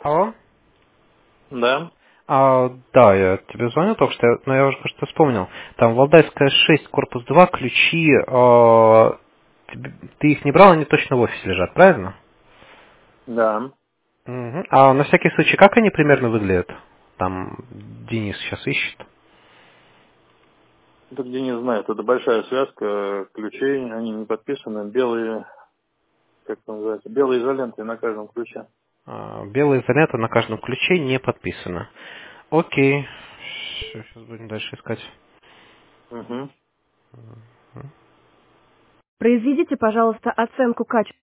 Алло? Да. Да, я тебе звоню только что, но я уже, кажется, вспомнил. Там Валдайская 6, корпус 2, ключи, ты их не брал, они точно в офисе лежат, правильно? Да. Мгм. А на всякий случай, как они примерно выглядят? Там Денис сейчас ищет. Это где не знает. Это большая связка ключей. Они не подписаны. Белые, как это называется, белые изоленты на каждом ключе. Белая изолента на каждом ключе не подписана. Окей. Сейчас будем дальше искать. Угу. Произведите, пожалуйста, оценку качества.